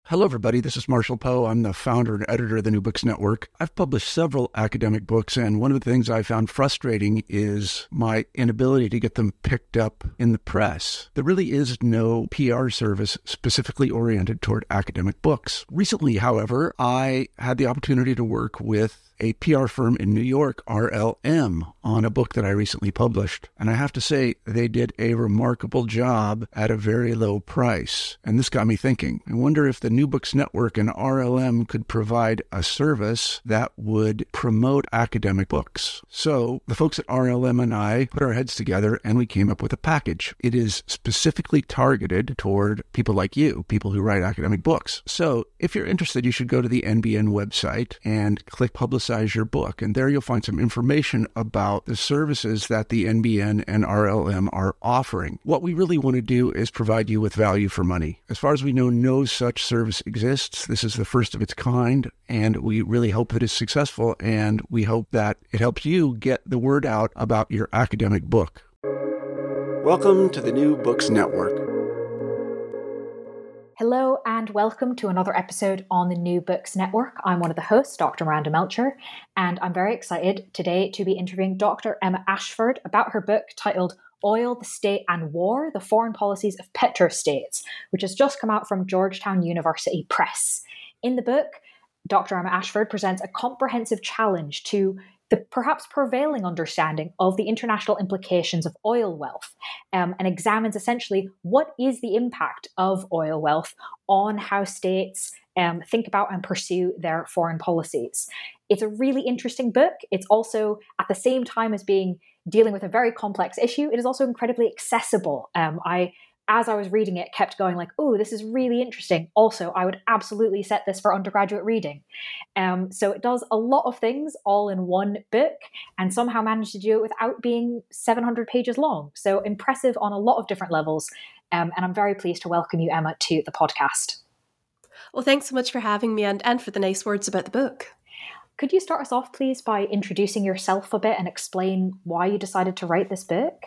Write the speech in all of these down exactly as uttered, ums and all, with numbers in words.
Hello, everybody. This is Marshall Poe. I'm the founder and editor of the New Books Network. I've published several academic books, and one of the things I found frustrating is my inability to get them picked up in the press. There really is no P R service specifically oriented toward academic books. Recently, however, I had the opportunity to work with a P R firm in New York, R L M, on a book that I recently published. And I have to say, they did a remarkable job at a very low price. And this got me thinking. I wonder if the New Books Network and R L M could provide a service that would promote academic books. So the folks at R L M and I put our heads together and we came up with a package. It is specifically targeted toward people like you, people who write academic books. So if you're interested, you should go to the N B N website and click Publicize your book. And there you'll find some information about the services that the N B N and R L M are offering. What we really want to do is provide you with value for money. As far as we know, no such service exists. This is the first of its kind, and we really hope that it's successful, and we hope that it helps you get the word out about your academic book. Welcome to the New Books Network. Hello and welcome to another episode on the New Books Network. I'm one of the hosts, Doctor Miranda Melcher, and I'm very excited today to be interviewing Doctor Emma Ashford about her book titled Oil, the State and War, The Foreign Policies of Petrostates, which has just come out from Georgetown University Press. In the book, Doctor Emma Ashford presents a comprehensive challenge to the perhaps prevailing understanding of the international implications of oil wealth, um, and examines essentially what is the impact of oil wealth on how states um, think about and pursue their foreign policies. It's a really interesting book. It's also, at the same time as being dealing with a very complex issue, it is also incredibly accessible. Um, I As I was reading it, kept going like, oh, this is really interesting. Also, I would absolutely set this for undergraduate reading. Um, so it does a lot of things all in one book and somehow managed to do it without being seven hundred pages long. So impressive on a lot of different levels. Um, and I'm very pleased to welcome you, Emma, to the podcast. Well, thanks so much for having me and, and for the nice words about the book. Could you start us off, please, by introducing yourself a bit and explain why you decided to write this book?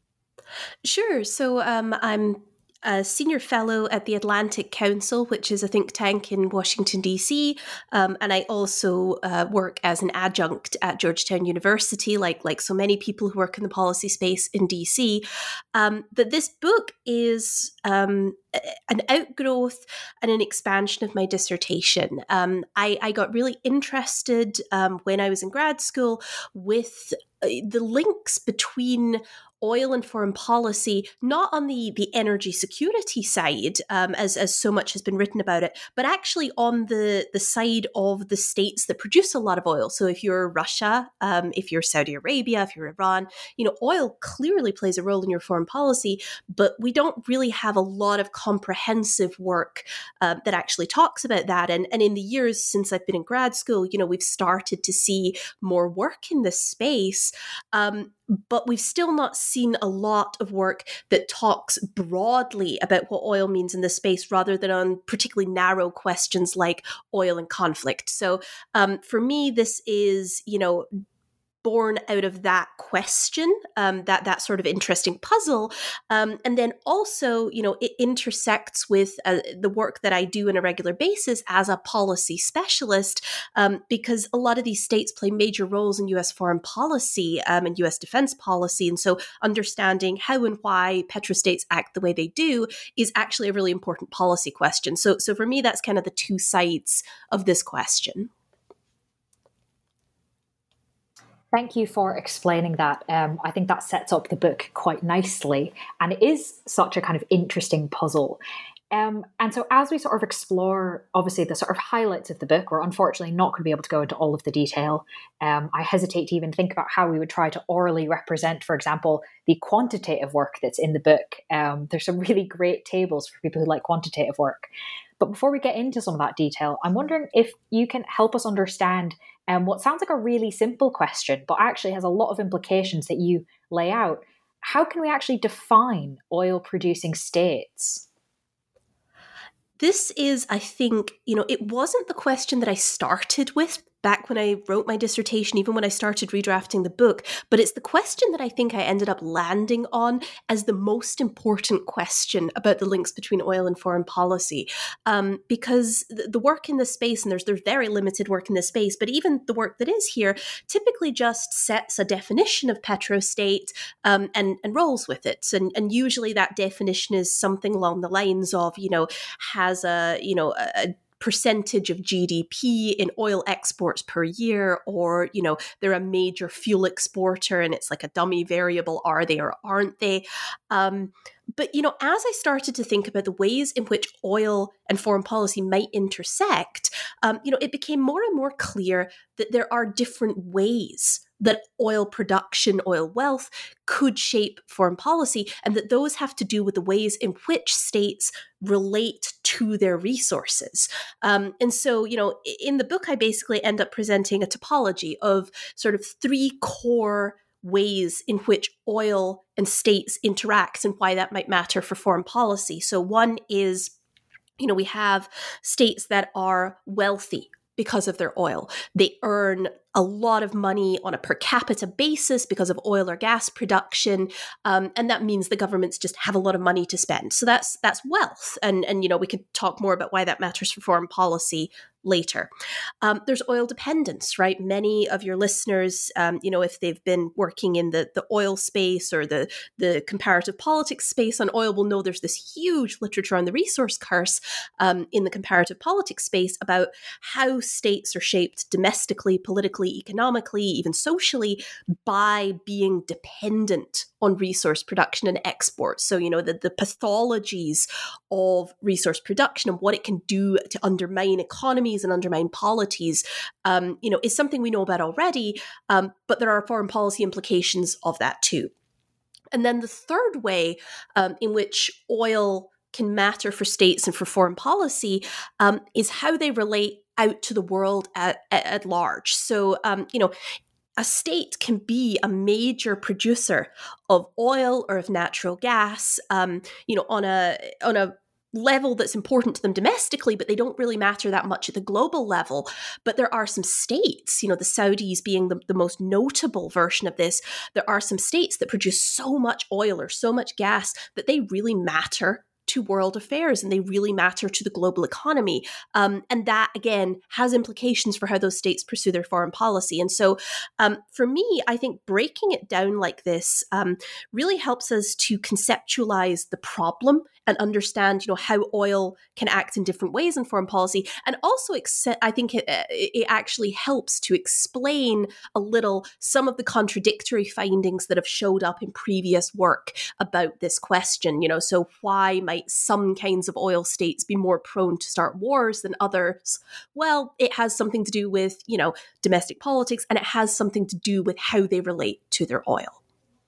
Sure. So um, I'm a senior fellow at the Atlantic Council, which is a think tank in Washington, D C. Um, and I also uh, work as an adjunct at Georgetown University, like, like so many people who work in the policy space in D C. Um, but this book is um, an outgrowth and an expansion of my dissertation. Um, I, I got really interested um, when I was in grad school with the links between oil and foreign policy, not on the, the energy security side, um, as, as so much has been written about it, but actually on the, the side of the states that produce a lot of oil. So if you're Russia, um, if you're Saudi Arabia, if you're Iran, you know, oil clearly plays a role in your foreign policy, but we don't really have a lot of comprehensive work uh, that actually talks about that. And, and in the years since I've been in grad school, you know, we've started to see more work in this space. Um, But we've still not seen a lot of work that talks broadly about what oil means in this space rather than on particularly narrow questions like oil and conflict. So um, for me, this is, you know, born out of that question, um, that that sort of interesting puzzle. Um, and then also, you know, it intersects with uh, the work that I do on a regular basis as a policy specialist, um, because a lot of these states play major roles in U S foreign policy um, and U S defense policy. And so understanding how and why petrostates act the way they do is actually a really important policy question. So, so for me, that's kind of the two sides of this question. Thank you for explaining that. Um, I think that sets up the book quite nicely. And it is such a kind of interesting puzzle. Um, and so as we sort of explore, obviously, the sort of highlights of the book, we're unfortunately not going to be able to go into all of the detail. Um, I hesitate to even think about how we would try to orally represent, for example, the quantitative work that's in the book. Um, there's some really great tables for people who like quantitative work. But before we get into some of that detail, I'm wondering if you can help us understand um, what sounds like a really simple question, but actually has a lot of implications that you lay out. How can we actually define oil-producing states? This is, I think, you know, it wasn't the question that I started with back when I wrote my dissertation, even when I started redrafting the book. But it's the question that I think I ended up landing on as the most important question about the links between oil and foreign policy. Um, because the work in this space, and there's, there's very limited work in this space, but even the work that is here typically just sets a definition of petrostate um, and, and rolls with it. And, and usually that definition is something along the lines of, you know, has a, you know, a, percentage of G D P in oil exports per year, or, you know, they're a major fuel exporter and it's like a dummy variable, are they or aren't they? Um, but, you know, as I started to think about the ways in which oil and foreign policy might intersect, um, you know, it became more and more clear that there are different ways that oil production, oil wealth could shape foreign policy, and that those have to do with the ways in which states relate to their resources. Um, and so, you know, in the book, I basically end up presenting a topology of sort of three core ways in which oil and states interact and why that might matter for foreign policy. So one is, you know, we have states that are wealthy because of their oil. They earn a lot of money on a per capita basis because of oil or gas production, um, and that means the governments just have a lot of money to spend. So that's that's wealth, and and you know we could talk more about why that matters for foreign policy later. Um, there's oil dependence, right? Many of your listeners, um, you know, if they've been working in the the oil space or the the comparative politics space on oil, will know there's this huge literature on the resource curse um, in the comparative politics space about how states are shaped domestically, politically, economically, even socially, by being dependent on resource production and export. So, you know, the, the pathologies of resource production and what it can do to undermine economies and undermine polities, um, you know, is something we know about already, um, but there are foreign policy implications of that too. And then the third way um, in which oil can matter for states and for foreign policy um, is how they relate out to the world at, at, at large. So, um, you know, a state can be a major producer of oil or of natural gas, um, you know, on a on a level that's important to them domestically, but they don't really matter that much at the global level. But there are some states, you know, the Saudis being the, the most notable version of this, there are some states that produce so much oil or so much gas that they really matter to world affairs and they really matter to the global economy. Um, and that, again, has implications for how those states pursue their foreign policy. And so um, for me, I think breaking it down like this um, really helps us to conceptualize the problem and understand, you know, how oil can act in different ways in foreign policy. And also, ex- I think it, it actually helps to explain a little some of the contradictory findings that have showed up in previous work about this question. You know, so why might some kinds of oil states be more prone to start wars than others? Well, it has something to do with, you know, domestic politics, and it has something to do with how they relate to their oil.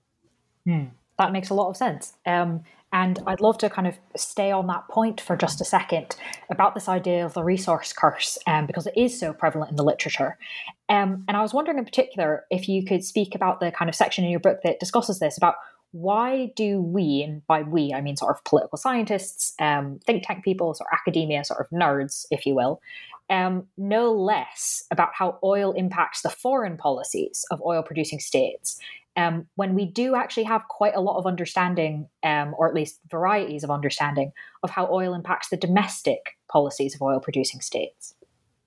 Hmm. That makes a lot of sense. Um, and I'd love to kind of stay on that point for just a second about this idea of the resource curse, um, because it is so prevalent in the literature. Um, and I was wondering in particular if you could speak about the kind of section in your book that discusses this, about why do we, and by we, I mean sort of political scientists, um, think tank people, sort of academia, sort of nerds, if you will, um, know less about how oil impacts the foreign policies of oil-producing states, um, when we do actually have quite a lot of understanding, um, or at least varieties of understanding, of how oil impacts the domestic policies of oil-producing states?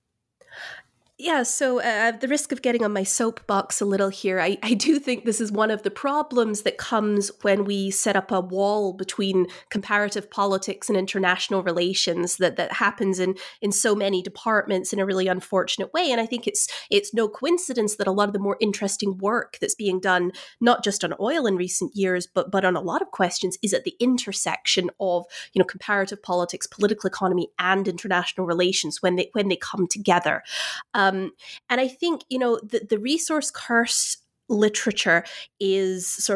Yeah, so uh, at the risk of getting on my soapbox a little here, I, I do think this is one of the problems that comes when we set up a wall between comparative politics and international relations that, that happens in, in so many departments in a really unfortunate way. And I think it's it's no coincidence that a lot of the more interesting work that's being done, not just on oil in recent years, but but on a lot of questions, is at the intersection of, you know, comparative politics, political economy, and international relations when they when they come together. Um, Um, and I think, you know, the, the resource curse literature is sort of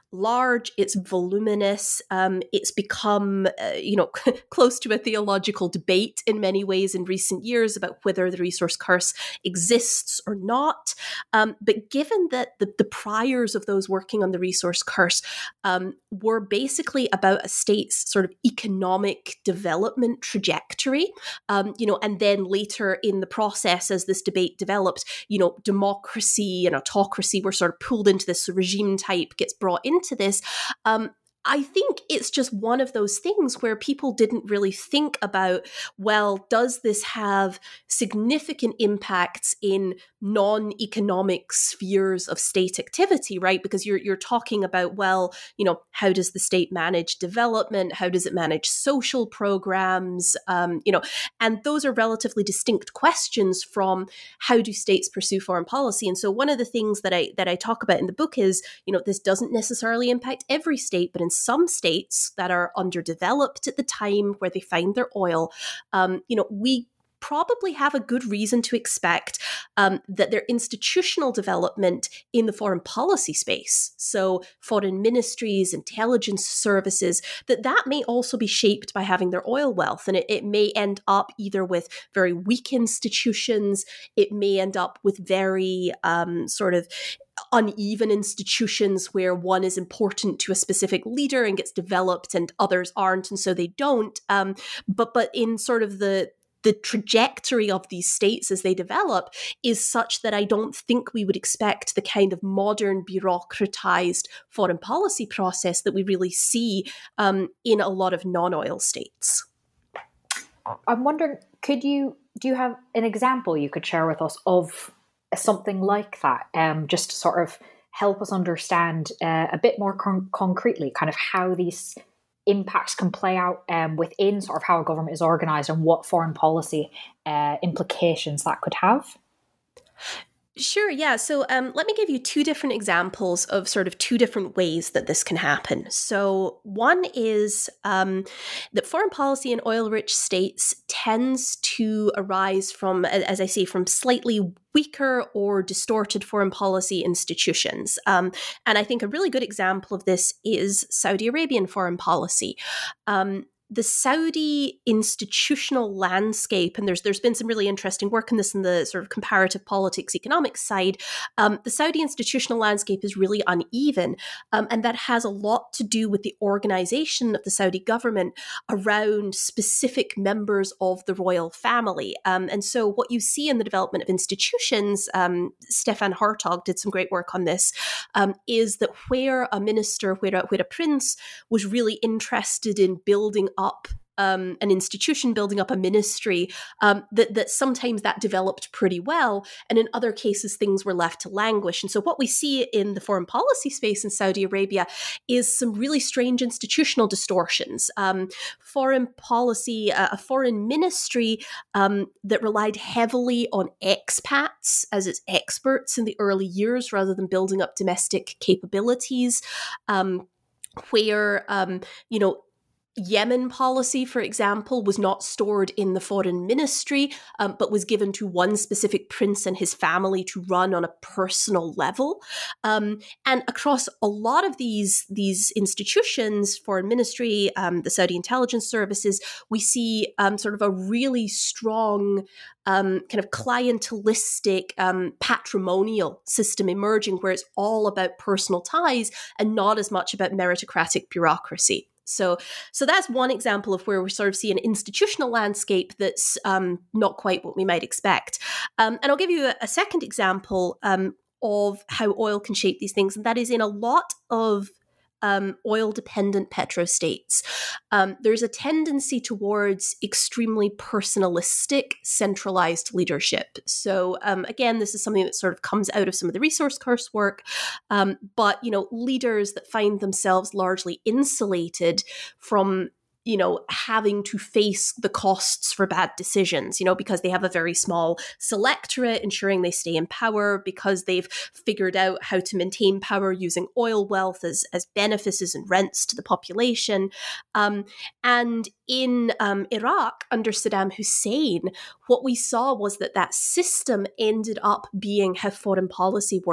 large, it's voluminous, um, it's become, uh, you know, close to a theological debate in many ways in recent years about whether the resource curse exists or not. Um, but given that the, the priors of those working on the resource curse um, were basically about a state's sort of economic development trajectory, um, you know, and then later in the process, as this debate developed, you know, democracy and autocracy were sort of pulled into this regime type, gets brought into this. Um, I think it's just one of those things where people didn't really think about, well, does this have significant impacts in non-economic spheres of state activity, right? Because you're you're talking about, well, you know, how does the state manage development? How does it manage social programs? Um, you know, and those are relatively distinct questions from how do states pursue foreign policy. And so one of the things that I that I talk about in the book is, you know, this doesn't necessarily impact every state, but in some states that are underdeveloped at the time where they find their oil, um, you know, we probably have a good reason to expect um, that their institutional development in the foreign policy space, so foreign ministries, intelligence services, that that may also be shaped by having their oil wealth. And it, it may end up either with very weak institutions, it may end up with very um, sort of uneven institutions where one is important to a specific leader and gets developed and others aren't, and so they don't. Um, but but in sort of the the trajectory of these states as they develop is such that I don't think we would expect the kind of modern bureaucratized foreign policy process that we really see um, in a lot of non-oil states. I'm wondering, could you do you have an example you could share with us of something like that, um, just to sort of help us understand uh, a bit more con- concretely kind of how these impacts can play out um, within sort of how a government is organized and what foreign policy uh, implications that could have? Sure, yeah. So um, let me give you two different examples of sort of two different ways that this can happen. So one is um, that foreign policy in oil-rich states tends to arise from, as I say, from slightly weaker or distorted foreign policy institutions. Um, and I think a really good example of this is Saudi Arabian foreign policy. Um, The Saudi institutional landscape, and there's there's been some really interesting work on this in the sort of comparative politics economics side, um, the Saudi institutional landscape is really uneven, um, and that has a lot to do with the organization of the Saudi government around specific members of the royal family. Um, and so what you see in the development of institutions, um, Stefan Hartog did some great work on this, um, is that where a minister, where a, where a prince was really interested in building up um, an institution, building up a ministry, um, that, that sometimes that developed pretty well. And in other cases, things were left to languish. And so what we see in the foreign policy space in Saudi Arabia is some really strange institutional distortions. Um, foreign policy, uh, a foreign ministry um, that relied heavily on expats as its experts in the early years rather than building up domestic capabilities, um, where, um, you know, Yemen policy, for example, was not stored in the foreign ministry, um, but was given to one specific prince and his family to run on a personal level. Um, and across a lot of these, these institutions, foreign ministry, um, the Saudi intelligence services, we see um, sort of a really strong um, kind of clientelistic, um, patrimonial system emerging where it's all about personal ties and not as much about meritocratic bureaucracy. So, so that's one example of where we sort of see an institutional landscape that's um, not quite what we might expect. Um, and I'll give you a, a second example um, of how oil can shape these things, and that is in a lot of um, oil-dependent petrostates. Um, there's a tendency towards extremely personalistic, centralized leadership. So um, again, this is something that sort of comes out of some of the resource curse work. Um, but, you know, leaders that find themselves largely insulated from, you know, having to face the costs for bad decisions, you know, because they have a very small selectorate ensuring they stay in power, because they've figured out how to maintain power using oil wealth as, as benefices and rents to the population. Um, and in um, Iraq, under Saddam Hussein, what we saw was that that system ended up being how foreign policy worked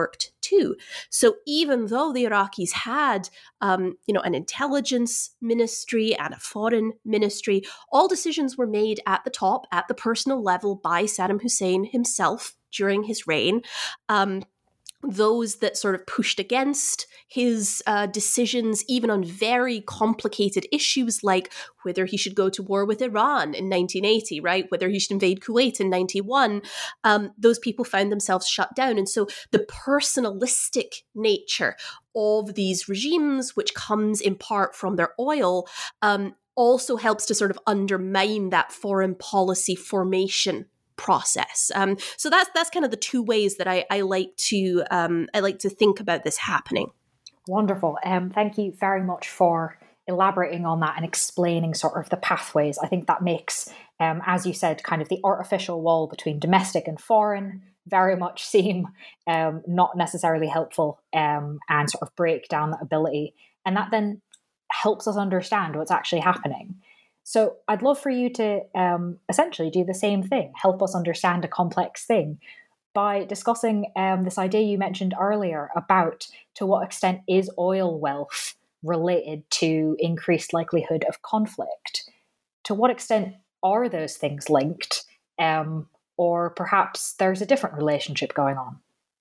two. So even though the Iraqis had, um, you know, an intelligence ministry and a foreign ministry, all decisions were made at the top, at the personal level, by Saddam Hussein himself during his reign. Um, those that sort of pushed against his uh, decisions, even on very complicated issues like whether he should go to war with Iran in nineteen eighty, right? Whether he should invade Kuwait in ninety-one, um, those people found themselves shut down. And so the personalistic nature of these regimes, which comes in part from their oil, um, also helps to sort of undermine that foreign policy formation process. Um, so that's that's kind of the two ways that I, I like to um, I like to think about this happening. Wonderful. Um, thank you very much for elaborating on that and explaining sort of the pathways. I think that makes, um, as you said, kind of the artificial wall between domestic and foreign very much seem um, not necessarily helpful, um, and sort of break down that ability. And that then helps us understand what's actually happening. So I'd love for you to um, essentially do the same thing, help us understand a complex thing by discussing um, this idea you mentioned earlier about to what extent is oil wealth related to increased likelihood of conflict? To what extent are those things linked? Um, or perhaps there's a different relationship going on?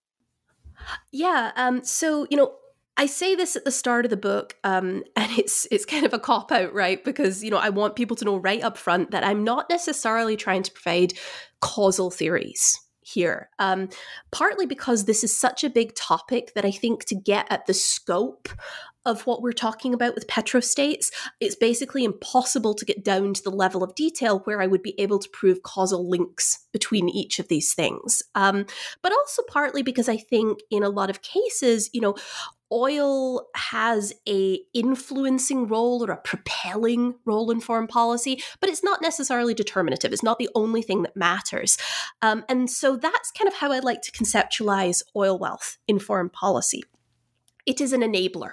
Yeah, um, so, you know, I say this at the start of the book, um, and it's it's kind of a cop-out, right? Because, you know, I want people to know right up front that I'm not necessarily trying to provide causal theories here, um, partly because this is such a big topic that I think to get at the scope of what we're talking about with petrostates, it's basically impossible to get down to the level of detail where I would be able to prove causal links between each of these things. Um, but also partly because I think in a lot of cases, you know, oil has a influencing role or a propelling role in foreign policy, but it's not necessarily determinative. It's not the only thing that matters. Um, and so that's kind of how I like to conceptualize oil wealth in foreign policy. It is an enabler.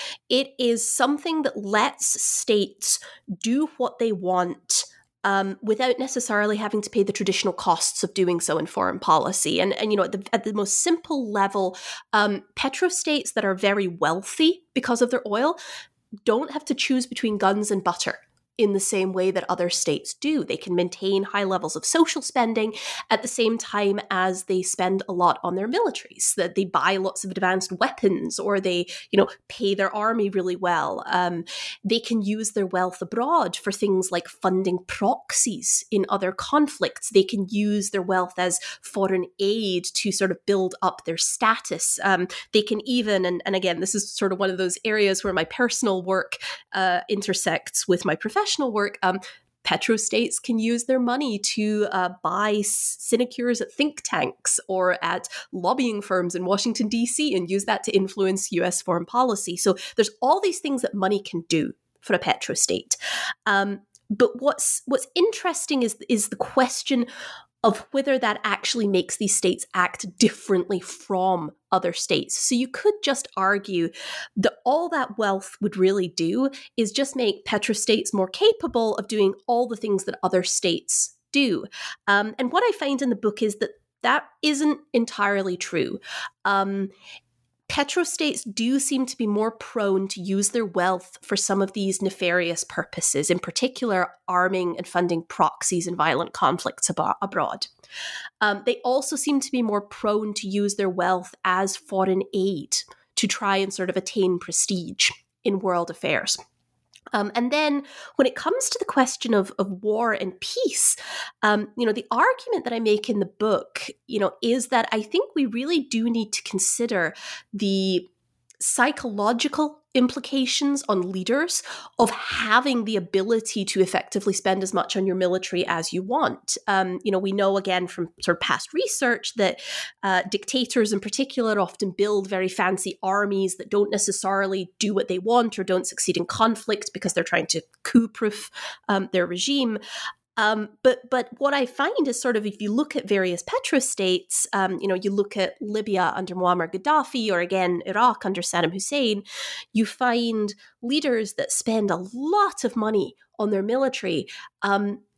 It is something that lets states do what they want um, without necessarily having to pay the traditional costs of doing so in foreign policy. And, and you know, at the, at the most simple level, um, petrostates that are very wealthy because of their oil don't have to choose between guns and butter in the same way that other states do. They can maintain high levels of social spending at the same time as they spend a lot on their militaries, that they buy lots of advanced weapons, or they, you know, pay their army really well. Um, they can use their wealth abroad for things like funding proxies in other conflicts. They can use their wealth as foreign aid to sort of build up their status. Um, they can even, and, and again, this is sort of one of those areas where my personal work uh, intersects with my professional work, um, petrostates can use their money to uh, buy sinecures at think tanks or at lobbying firms in Washington, D C, and use that to influence U S foreign policy. So there's all these things that money can do for a petrostate. Um, but what's what's interesting is is the question of whether that actually makes these states act differently from other states. So you could just argue that all that wealth would really do is just make petrostates more capable of doing all the things that other states do. Um, and what I find in the book is that that isn't entirely true. Um, Petrostates do seem to be more prone to use their wealth for some of these nefarious purposes, in particular arming and funding proxies in violent conflicts ab- abroad. Um, they also seem to be more prone to use their wealth as foreign aid to try and sort of attain prestige in world affairs. Um, and then when it comes to the question of, of war and peace, um, you know, the argument that I make in the book, you know, is that I think we really do need to consider the psychological implications on leaders of having the ability to effectively spend as much on your military as you want. Um, you know, we know again from sort of past research that uh, dictators in particular often build very fancy armies that don't necessarily do what they want or don't succeed in conflict because they're trying to coup-proof um, their regime. Um, but but what I find is sort of if you look at various petrostates, um, you know, you look at Libya under Muammar Gaddafi or again Iraq under Saddam Hussein, you find leaders that spend a lot of money on their military, um,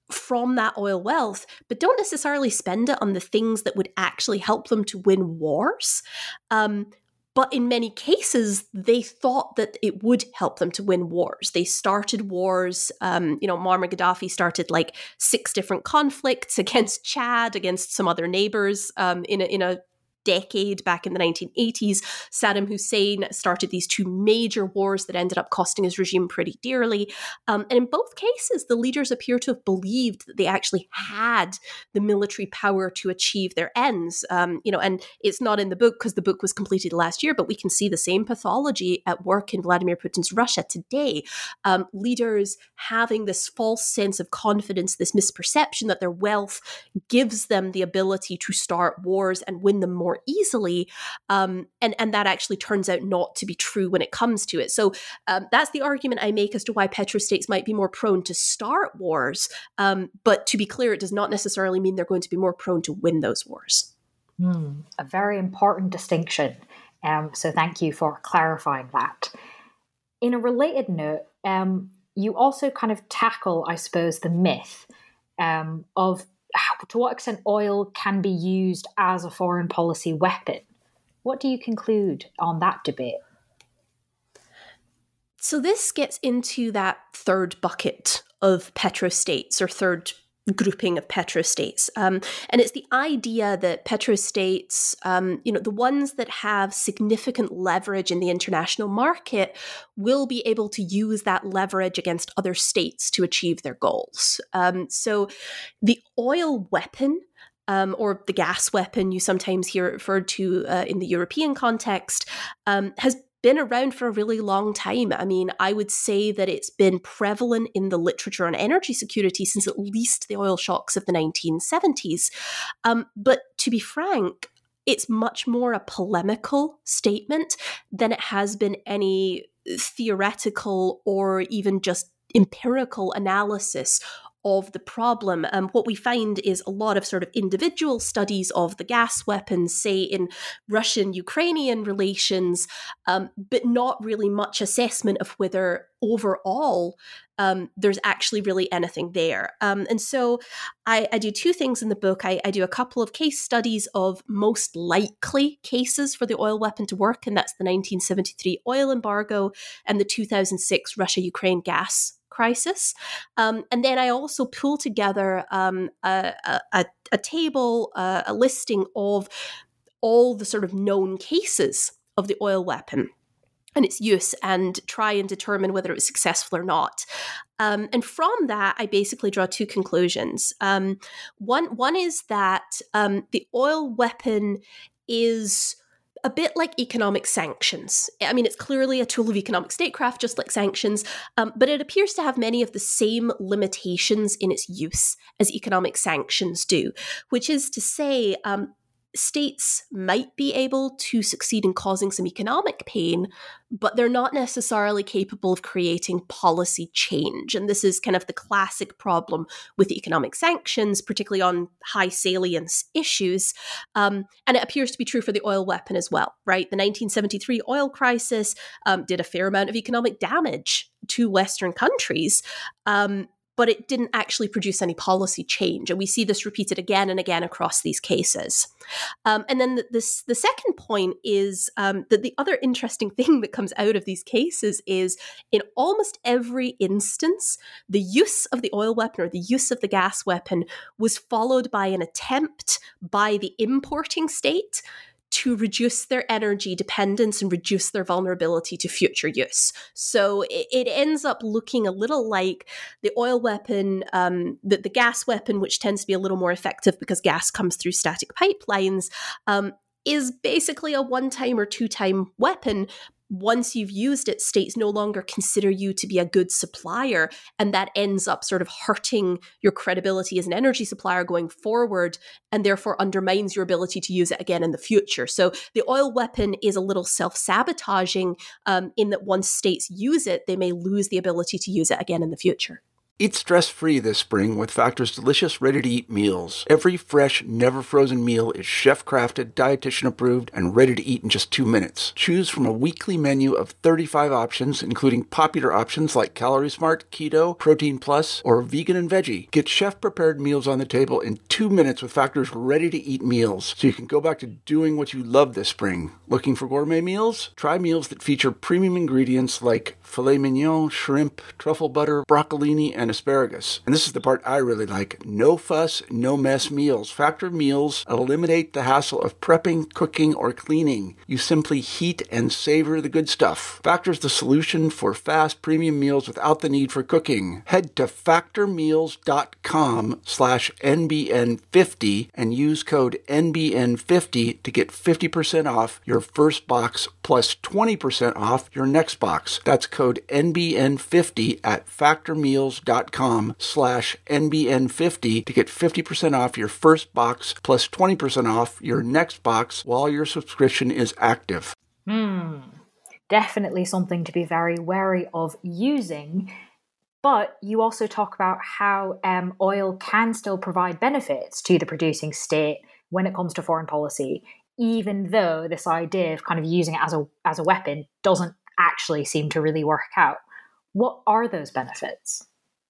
from that oil wealth, but don't necessarily spend it on the things that would actually help them to win wars. Um, But in many cases, they thought that it would help them to win wars. They started wars. Um, you know, Muammar Gaddafi started like six different conflicts against Chad, against some other neighbors um, in a, in a decade back in the nineteen eighties. Saddam Hussein started these two major wars that ended up costing his regime pretty dearly. Um, and in both cases, the leaders appear to have believed that they actually had the military power to achieve their ends. Um, you know, and it's not in the book because the book was completed last year, but we can see the same pathology at work in Vladimir Putin's Russia today. Um, leaders having this false sense of confidence, this misperception that their wealth gives them the ability to start wars and win them more easily. Um, and, and that actually turns out not to be true when it comes to it. So um, that's the argument I make as to why petrostates might be more prone to start wars. Um, but to be clear, it does not necessarily mean they're going to be more prone to win those wars. Mm, a very important distinction. Um, so thank you for clarifying that. In a related note, um, you also kind of tackle, I suppose, the myth um, of how, to what extent oil can be used as a foreign policy weapon. What do you conclude on that debate? So this gets into that third bucket of petrostates, or third grouping of petrostates. Um, and it's the idea that petrostates, um, you know, the ones that have significant leverage in the international market will be able to use that leverage against other states to achieve their goals. Um, so the oil weapon, Um, or the gas weapon you sometimes hear it referred to uh, in the European context, um, has been around for a really long time. I mean, I would say that it's been prevalent in the literature on energy security since at least the oil shocks of the nineteen seventies. Um, but to be frank, it's much more a polemical statement than it has been any theoretical or even just empirical analysis of the problem. Um, what we find is a lot of sort of individual studies of the gas weapons, say in Russian-Ukrainian relations, um, but not really much assessment of whether overall um, there's actually really anything there. Um, and so I, I do two things in the book. I, I do a couple of case studies of most likely cases for the oil weapon to work, and that's the nineteen seventy-three oil embargo and the two thousand six Russia-Ukraine gas crisis. Um, and then I also pull together um, a, a, a table, uh, a listing of all the sort of known cases of the oil weapon and its use, and try and determine whether it was successful or not. Um, and from that, I basically draw two conclusions. Um, one, one is that um, the oil weapon is a bit like economic sanctions. I mean, it's clearly a tool of economic statecraft, just like sanctions, um, but it appears to have many of the same limitations in its use as economic sanctions do, which is to say, um, states might be able to succeed in causing some economic pain, but they're not necessarily capable of creating policy change. And this is kind of the classic problem with economic sanctions, particularly on high salience issues. Um, and it appears to be true for the oil weapon as well, right? The nineteen seventy-three oil crisis um, did a fair amount of economic damage to Western countries. Um, but it didn't actually produce any policy change. And we see this repeated again and again across these cases. Um, and then the, this, the second point is um, that the other interesting thing that comes out of these cases is in almost every instance, the use of the oil weapon or the use of the gas weapon was followed by an attempt by the importing state to reduce their energy dependence and reduce their vulnerability to future use. So it, it ends up looking a little like the oil weapon, um, the, the gas weapon, which tends to be a little more effective because gas comes through static pipelines, um, is basically a one-time or two-time weapon. Once you've used it, states no longer consider you to be a good supplier, and that ends up sort of hurting your credibility as an energy supplier going forward, and therefore undermines your ability to use it again in the future. So the oil weapon is a little self-sabotaging um, in that once states use it, they may lose the ability to use it again in the future. Eat stress-free this spring with Factor's delicious, ready-to-eat meals. Every fresh, never-frozen meal is chef-crafted, dietitian-approved, and ready to eat in just two minutes. Choose from a weekly menu of thirty-five options, including popular options like Calorie Smart, Keto, Protein Plus, or Vegan and Veggie. Get chef-prepared meals on the table in two minutes with Factor's ready-to-eat meals, so you can go back to doing what you love this spring. Looking for gourmet meals? Try meals that feature premium ingredients like filet mignon, shrimp, truffle butter, broccolini, and asparagus. And this is the part I really like. No fuss, no mess meals. Factor meals eliminate the hassle of prepping, cooking, or cleaning. You simply heat and savor the good stuff. Factor's the solution for fast premium meals without the need for cooking. Head to factormeals.com slash NBN50 and use code N B N fifty to get fifty percent off your first box plus twenty percent off your next box. That's code N B N fifty at factormeals.com slash NBN50 to get fifty percent off your first box plus twenty percent off your next box while your subscription is active. Hmm. Definitely something to be very wary of using. But you also talk about how um, oil can still provide benefits to the producing state when it comes to foreign policy, even though this idea of kind of using it as a as a weapon doesn't actually seem to really work out. What are those benefits?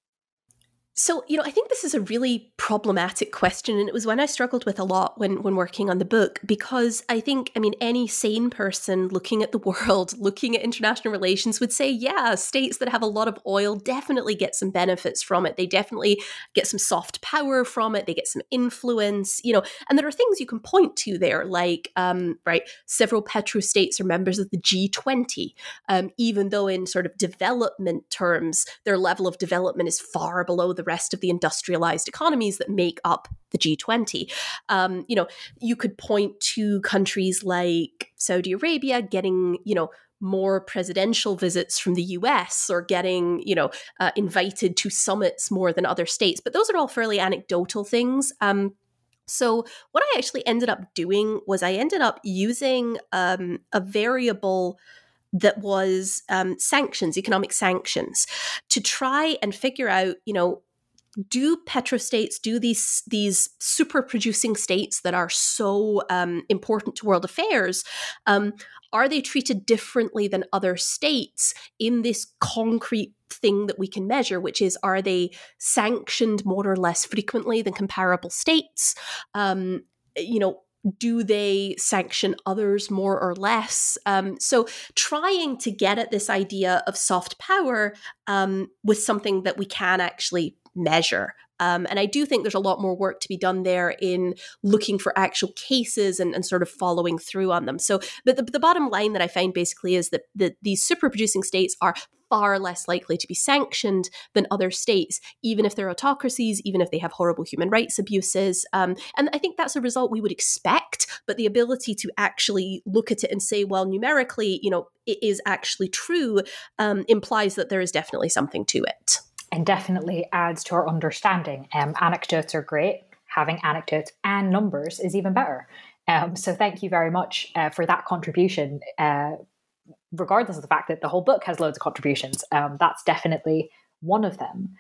So, you know, I think this is a really problematic question, and it was one I struggled with a lot when when working on the book, because I think, I mean, any sane person looking at the world, looking at international relations would say, yeah, states that have a lot of oil definitely get some benefits from it. They definitely get some soft power from it. They get some influence, you know, and there are things you can point to there, like, um, right, several petrostates are members of the G twenty, um, even though in sort of development terms, their level of development is far below the rest of the industrialized economies that make up the G twenty. Um, you know, you could point to countries like Saudi Arabia getting, you know, more presidential visits from the U S or getting, you know, uh, invited to summits more than other states. But those are all fairly anecdotal things. Um, So what I actually ended up doing was I ended up using um, a variable that was um, sanctions, economic sanctions, to try and figure out, you know, do petrostates, do these these super producing states that are so um, important to world affairs, um, are they treated differently than other states in this concrete thing that we can measure, which is, are they sanctioned more or less frequently than comparable states? Um, you know, do they sanction others more or less? Um, so trying to get at this idea of soft power um, with something that we can actually measure. Um, and I do think there's a lot more work to be done there in looking for actual cases and, and sort of following through on them. So the, the, the bottom line that I find basically is that the, these super producing states are far less likely to be sanctioned than other states, even if they're autocracies, even if they have horrible human rights abuses. Um, and I think that's a result we would expect, but the ability to actually look at it and say, well, numerically, you know, it is actually true, um, implies that there is definitely something to it. And definitely adds to our understanding. Um, anecdotes are great. Having anecdotes and numbers is even better. Um, so thank you very much uh, for that contribution. Uh, regardless of the fact that the whole book has loads of contributions, um, that's definitely one of them.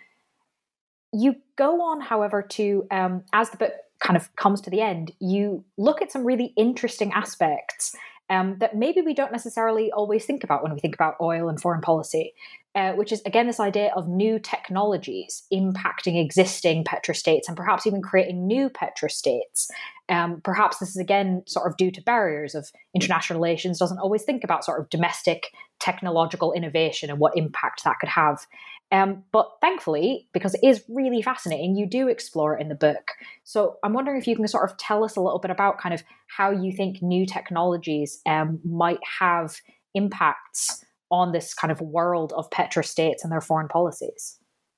You go on, however, to, um, as the book kind of comes to the end, you look at some really interesting aspects um, that maybe we don't necessarily always think about when we think about oil and foreign policy, uh, which is, again, this idea of new technologies impacting existing petrostates and perhaps even creating new petrostates. Um, perhaps this is, again, sort of due to barriers of international relations, doesn't always think about sort of domestic technological innovation and what impact that could have. Um, but thankfully, because it is really fascinating, you do explore it in the book. So I'm wondering if you can sort of tell us a little bit about kind of how you think new technologies um, might have impacts on this kind of world of petrostates and their foreign policies.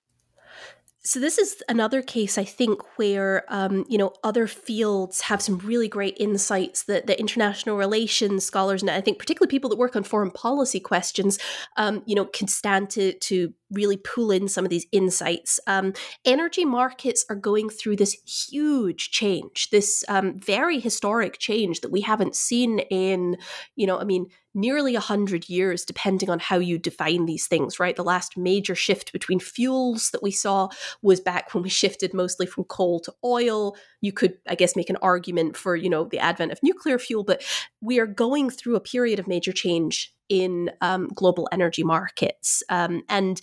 So this is another case, I think, where, um, you know, other fields have some really great insights that the international relations scholars, and I think particularly people that work on foreign policy questions, um, you know, can stand to, to really pull in some of these insights. Um, energy markets are going through this huge change, this um, very historic change that we haven't seen in, you know, I mean, nearly one hundred years, depending on how you define these things, right? The last major shift between fuels that we saw was back when we shifted mostly from coal to oil. You could, I guess, make an argument for, you know, the advent of nuclear fuel, but we are going through a period of major change in um, global energy markets. Um, and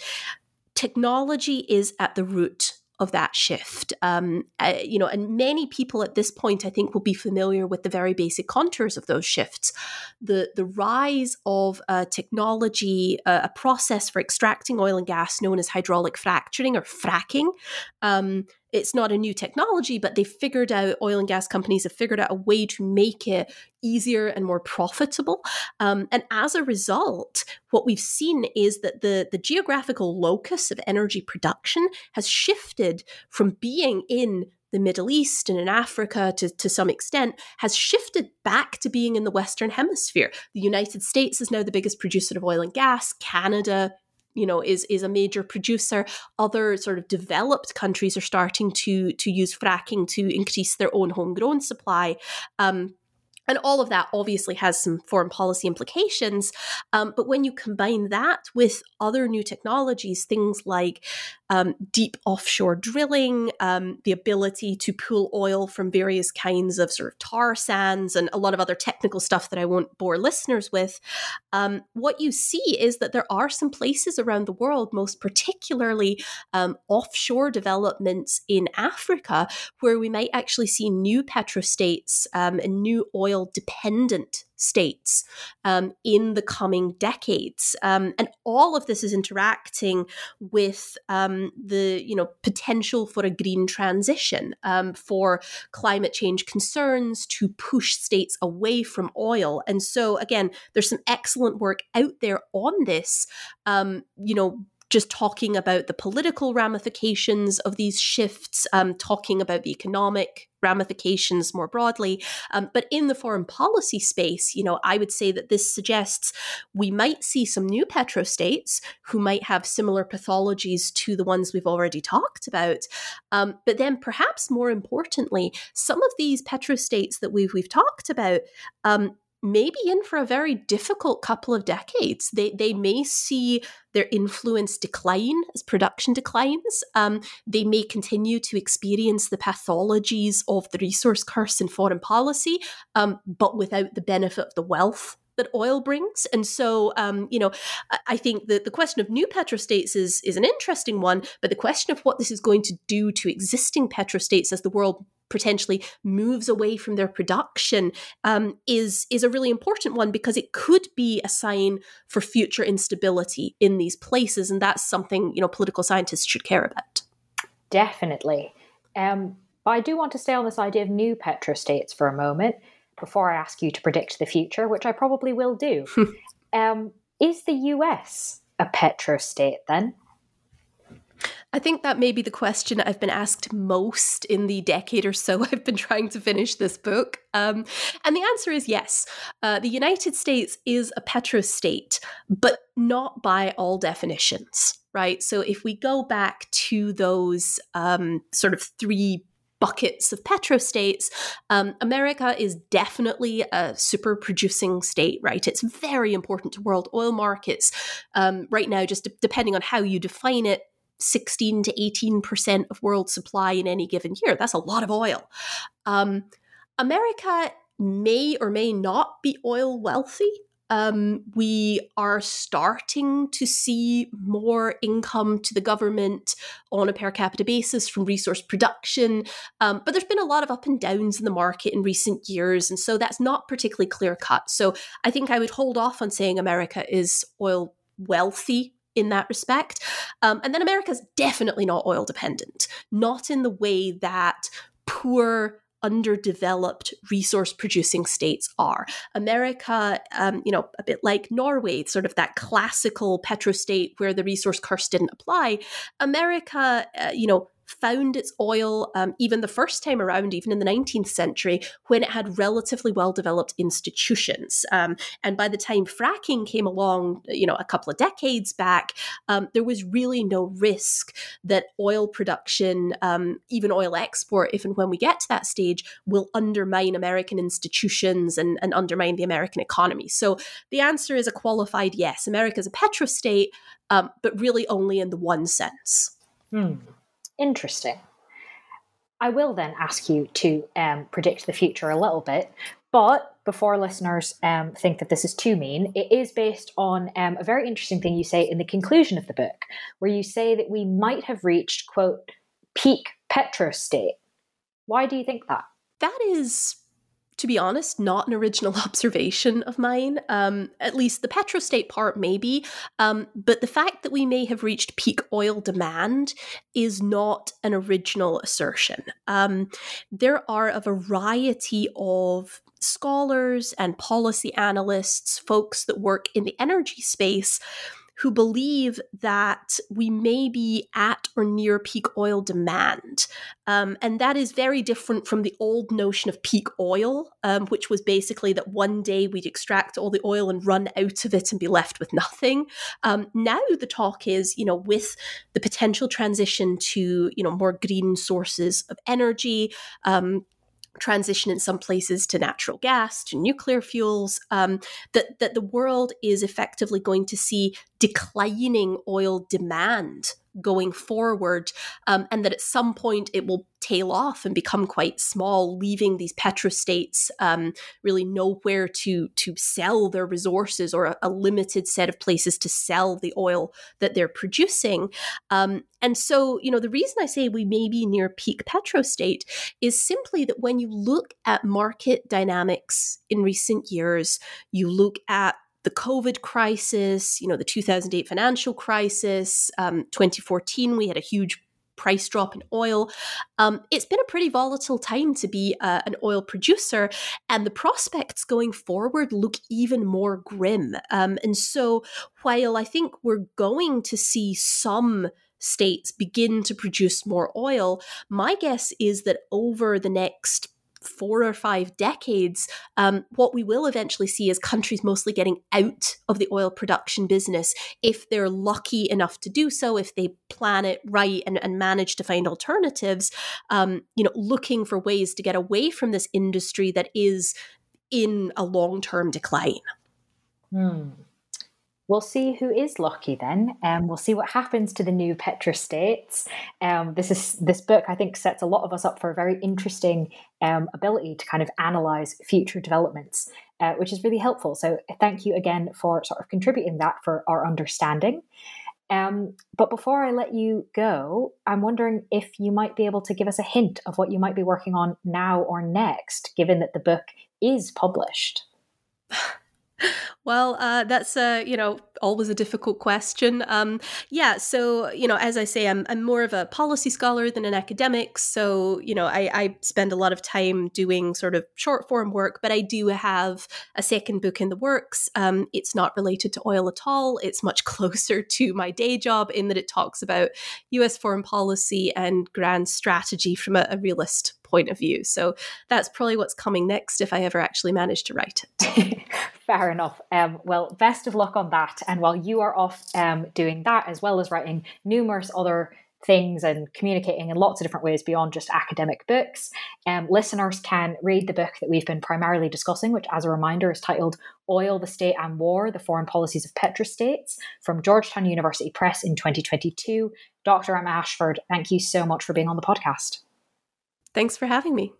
technology is at the root of that shift. Um, uh, you know, and many people at this point, I think, will be familiar with the very basic contours of those shifts. The, the rise of uh, technology, uh, a process for extracting oil and gas known as hydraulic fracturing or fracking. Um, It's not a new technology, but they figured out, oil and gas companies have figured out a way to make it easier and more profitable. Um, and as a result, what we've seen is that the, the geographical locus of energy production has shifted from being in the Middle East and in Africa to, to some extent, has shifted back to being in the Western Hemisphere. The United States is now the biggest producer of oil and gas. Canada, you know, is is a major producer. Other sort of developed countries are starting to to use fracking to increase their own homegrown supply. Um, And all of that obviously has some foreign policy implications. Um, but when you combine that with other new technologies, things like um, deep offshore drilling, um, the ability to pull oil from various kinds of sort of tar sands, and a lot of other technical stuff that I won't bore listeners with, um, what you see is that there are some places around the world, most particularly um, offshore developments in Africa, where we might actually see new petrostates um, and new oil dependent states um, in the coming decades. Um, and all of this is interacting with um, the you know potential for a green transition, um, for climate change concerns to push states away from oil. And so, again, there's some excellent work out there on this, um, you know, just talking about the political ramifications of these shifts, um, talking about the economic ramifications more broadly. Um, but in the foreign policy space, you know, I would say that this suggests we might see some new petrostates who might have similar pathologies to the ones we've already talked about. Um, but then perhaps more importantly, some of these petrostates that we've, we've talked about, um, maybe in for a very difficult couple of decades. They they may see their influence decline as production declines. Um, they may continue to experience the pathologies of the resource curse in foreign policy, um, but without the benefit of the wealth that oil brings. And so, um, you know, I think that the question of new petrostates is, is an interesting one, but the question of what this is going to do to existing petrostates as the world potentially moves away from their production um, is, is a really important one, because it could be a sign for future instability in these places. And that's something, you know, political scientists should care about. Definitely. Um, but I do want to stay on this idea of new petrostates for a moment before I ask you to predict the future, which I probably will do. um, is the U S a petrostate then? I think that may be the question I've been asked most in the decade or so I've been trying to finish this book. Um, and the answer is yes. Uh, the United States is a petrostate, but not by all definitions, right? So if we go back to those um, sort of three buckets of petrostates, um, America is definitely a super producing state, right? It's very important to world oil markets. Um, right now, just de- depending on how you define it, sixteen to eighteen percent of world supply in any given year. That's a lot of oil. Um, America may or may not be oil wealthy. Um, we are starting to see more income to the government on a per capita basis from resource production. Um, but there's been a lot of up and downs in the market in recent years. And so that's not particularly clear cut. So I think I would hold off on saying America is oil wealthy in that respect. Um, and then America's definitely not oil dependent, not in the way that poor, underdeveloped resource producing states are. America, um, you know, a bit like Norway, sort of that classical petrostate where the resource curse didn't apply. America, uh, you know, found its oil, um, even the first time around, even in the nineteenth century, when it had relatively well-developed institutions. Um, and by the time fracking came along, you know, a couple of decades back, um, there was really no risk that oil production, um, even oil export, if and when we get to that stage, will undermine American institutions and, and undermine the American economy. So the answer is a qualified yes. America is a petrostate, um, but really only in the one sense. Hmm. Interesting. I will then ask you to um, predict the future a little bit, but before listeners um, think that this is too mean, it is based on um, a very interesting thing you say in the conclusion of the book, where you say that we might have reached, quote, peak petrostate. Why do you think that? That is, to be honest, not an original observation of mine. Um, at least the petrostate part, maybe. Um, but the fact that we may have reached peak oil demand is not an original assertion. Um, there are a variety of scholars and policy analysts, folks that work in the energy space, who believe that we may be at or near peak oil demand. Um, and that is very different from the old notion of peak oil, um, which was basically that one day we'd extract all the oil and run out of it and be left with nothing. Um, now the talk is, you know, with the potential transition to, you know, more green sources of energy, um, transition in some places to natural gas, to nuclear fuels, um, that, that the world is effectively going to see declining oil demand going forward, um, and that at some point it will tail off and become quite small, leaving these petrostates um, really nowhere to to sell their resources, or a, a limited set of places to sell the oil that they're producing. Um, and so, you know, the reason I say we may be near peak petrostate is simply that when you look at market dynamics in recent years, you look at the COVID crisis, you know, the two thousand eight financial crisis, um, twenty fourteen, we had a huge price drop in oil. Um, it's been a pretty volatile time to be uh, an oil producer, and the prospects going forward look even more grim. Um, and so while I think we're going to see some states begin to produce more oil, my guess is that over the next four or five decades, um, what we will eventually see is countries mostly getting out of the oil production business if they're lucky enough to do so, if they plan it right and, and manage to find alternatives, um, you know, looking for ways to get away from this industry that is in a long-term decline. Hmm. We'll see who is lucky then. Um, we'll see what happens to the new petrostates. Um, this is this book, I think, sets a lot of us up for a very interesting um, ability to kind of analyze future developments, uh, which is really helpful. So thank you again for sort of contributing that for our understanding. Um, but before I let you go, I'm wondering if you might be able to give us a hint of what you might be working on now or next, given that the book is published. Well, uh, that's uh, you know always a difficult question. Um, yeah, so you know, as I say, I'm I'm more of a policy scholar than an academic. So you know, I, I spend a lot of time doing sort of short form work, but I do have a second book in the works. Um, it's not related to oil at all. It's much closer to my day job in that it talks about U S foreign policy and grand strategy from a, a realist point of view. So that's probably what's coming next if I ever actually manage to write it. Fair enough. Um, well, best of luck on that. And while you are off um, doing that, as well as writing numerous other things and communicating in lots of different ways beyond just academic books, um, listeners can read the book that we've been primarily discussing, which, as a reminder, is titled Oil, the State and War, The Foreign Policies of Petrostates, from Georgetown University Press in twenty twenty-two. Doctor Emma Ashford, thank you so much for being on the podcast. Thanks for having me.